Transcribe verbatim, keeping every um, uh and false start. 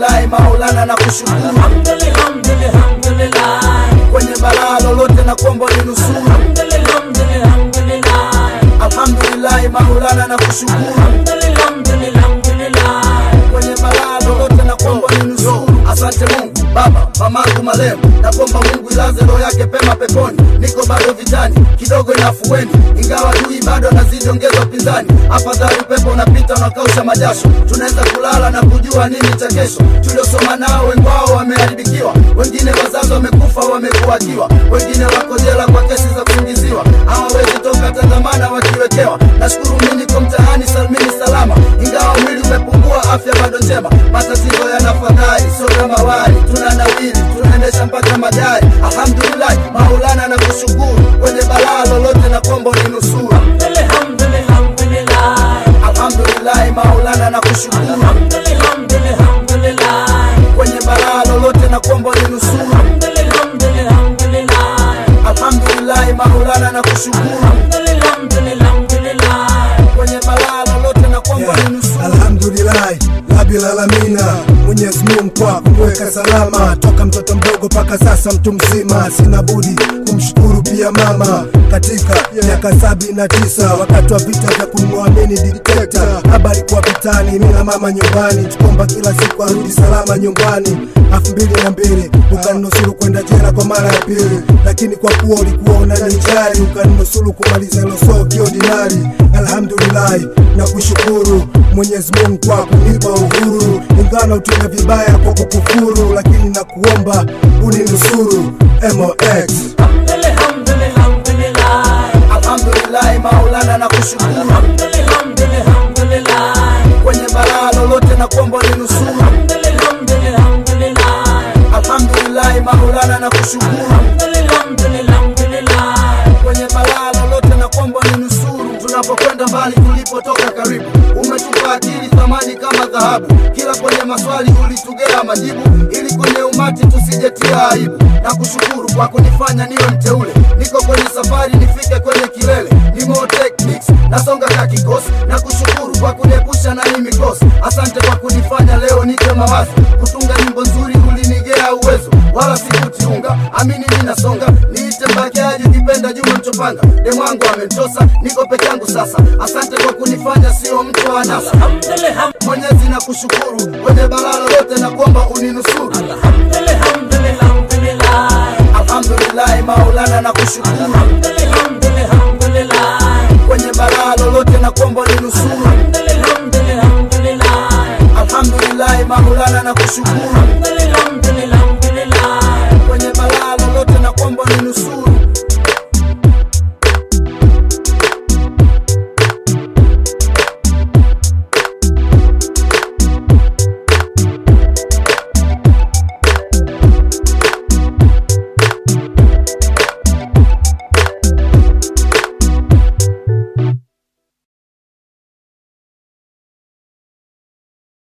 Alhamdulillah Maulana na kushukuru. Alhamdulillah, alhamdulillah. Kwenye balaa lolote na kuomba uninusuru. Alhamdulillah, alhamdulillah. Alhamdulillah Maulana na kushukuru. Alhamdulillah, alhamdulillah. Kwenye balaa lolote na kuomba uninusuru. Asante Mungu Baba, mamangu marehemu, na kuomba Mungu ilaze roho yake pema peponi. Niko bado vitani, kidogo inafueni, ingawa dui bado nazidi ongeza upinzani. Afadhali upepo unapita unakausha majasho, tunaweza kulala na kujua nini cha kesho. Tuliosoma nao wengi wao wameharibikiwa, wengine wazazi wamekufa wamekuakiwa, wengine wako jela kwa kesi za kusingiziwa, hawawezi toka tazamana wakiwekewa. Nashukuru mimi niko mtaani salmini salama, ingawa mwili umepungua afya bado njema. Matatizo yanafadhali sio kama wali, tunanawili tunaendesha mpaka magari. Alhamdulillah Maulana na kushukuru. Kwenye balaa lolote na kuomba uninusuru. Alhamdulillah, alhamdulillah. Alhamdulillah Maulana na kushukuru. Alhamdulillah, alhamdulillah. Kwenye balaa lolote na kuomba uninusuru. Alhamdulillah, alhamdulillah. Alhamdulillah Maulana na kushukuru. Alhamdulillah, alhamdulillah. Kwenye balaa lolote na kuomba uninusuru. Alhamdulillah Rabbil Alamina, Mwenyezi Mungu kwa kumweka salama toka mtoto mdogo paka sasa mtu mzima. Sina budi kumshukuru pia mama katika miaka sabini na tisa wakati wa vita vya kumwamini dikteta. Habari kwa vitani, mimi na mama nyumbani, tukomba kila siku arudi salama nyumbani. elfu mbili na mbili ukaninusuru kwenda jela kwa mara ya pili, lakini kwa kuwa ulikuwa unanijali ukaninusuru kumaliza hilo sio kiordinari. Alhamdulillah na kushukuru Mwenyezi Mungu kwa kunipa uhuru, ingana utumia vibaya kwa kukufuru, lakini na kuomba uninusuru. M O X. Alhamdulillah, alhamdulillah. Alhamdulillah Maulana na kushukuru. Alhamdulillah, alhamdulillah. Kwenye balaa lolote na kuomba uninusuru. Alhamdulillah, alhamdulillah. Alhamdulillah Maulana na kushukuru. Alhamdulillah, alhamdulillah. Kwenye balaa lolote na kuomba uninusuru. Tunapokwenda mbali tulipotoka karibu, umetupa akili thamani kama dhahabu. Kila kwenye maswali ulitugea majibu, ili kwenye umati tusijetia aibu. Na kushukuru kwa kunifanya niwe mteule, niko kwenye safari nifike kwenye kilele. Ni more techniques, nasonga ka kikosi. Na kushukuru kwa kuniepusha na hii mikosi. Asante kwa kunifanya leo nike mawazo, kutunga nyimbo nzuri ulinigea uwezo, wala sikutiunga. Amini ninasonga, niite mbakiaji kipenda Juma Mchopanga. Demu wangu amenitosa, niko peke yangu sasa. Asante kwa kunifanya sio mtu wa anasa. Alhamdulillah, Mwenyezi na kushukuru. Kwenye balaa lolote na kuomba uninusuru. alhamdulillah, alhamdulillah. Alhamdulillah Maulana na kushukuru. Alhamdulillah, alhamdulillah. Kwenye balaa lolote na kuomba uninusuru. Alhamdulillah, alhamdulillah. Alhamdulillah Maulana na kushukuru. Alhamdulillah, alhamdulillah. Kwenye balaa lolote na kuomba uninusuru.